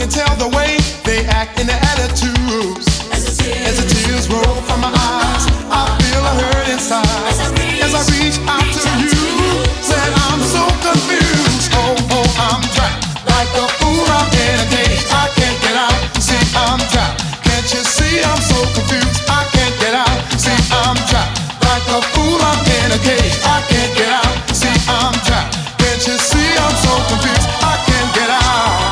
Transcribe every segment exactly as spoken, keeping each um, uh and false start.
tell the way they act in their attitudes. As the tears, As the tears roll from my eyes, I feel a hurt inside. As I reach, As I reach out reach to out you, you, said I'm so confused. Oh, oh, I'm trapped like a fool. I'm in a cage. I can't get out. See, I'm trapped. Can't you see I'm so confused? I can't get out. See, I'm trapped like a fool. I'm in a cage. I can't get out. See, I'm trapped. Can't you see I'm so confused? I can't get out.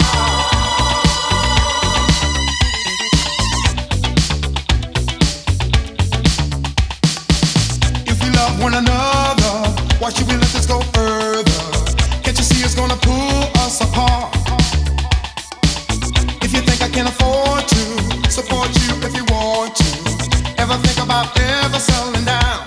If we love one another, why should we let this go further? Can't you see it's gonna pull us apart? If you think I can afford to support you if you want to, ever think about ever settling down?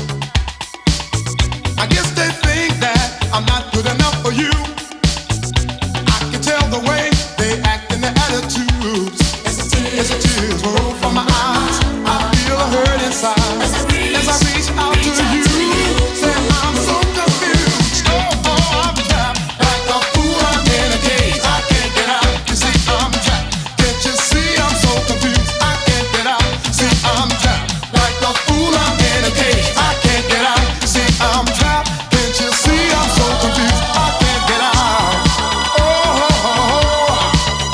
I guess they think that I'm not good enough for you. I can tell the way they act in their attitudes. As the tears, As the tears roll from my eyes, I feel a hurt inside. As I reach, As I reach out reach to out you, to you, say I'm so confused. Oh, oh, I'm trapped like a fool. I'm in a cage. I can't get out. You see, I'm trapped. Can't you see I'm so confused? I can't get out. See, I'm trapped like a fool. I'm in a cage. I can't get out. See, I'm trapped. Can't you see I'm so confused? I can't get out. Oh, oh, oh, oh.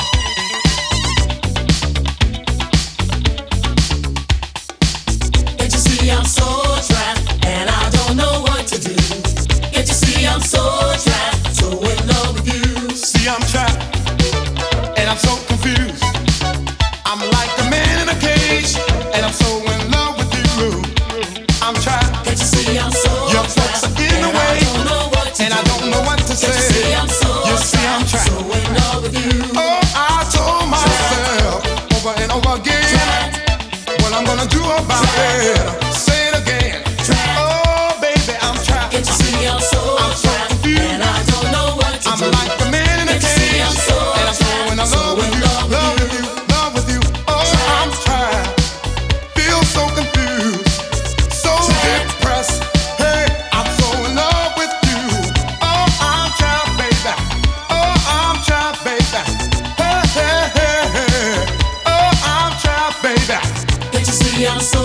Can't you see I'm so trapped and I don't know what to do? Can't you see I'm so trapped, so in love with you? See, I'm trapped and I'm so confused. I'm like a man in a cage and I'm so in love with you. I'm trapped. Can't you see I'm so Your folks trapped are in the and way, I don't know what to and do? I don't know what to Can't you say. see I'm so You see, I'm trapped, trapped. so in love with you? Oh, I told myself over and over again, what I'm gonna do about it. Say it again. Oh, baby, I'm trapped. Can't you see I'm so I'm so trapped confused. and I don't know what to I'm do? like a man in a Can't you see cage, I'm so and I'm so in trapped, love so with in you, love with love with you? you, love with you. Oh, I'm trapped. Feel so confused, so depressed. Hey, I'm so in love with you. Oh, I'm trapped, baby. Oh, I'm trapped, baby. Hey, hey, hey, hey. Oh, I'm trapped, baby. Can't you see I'm so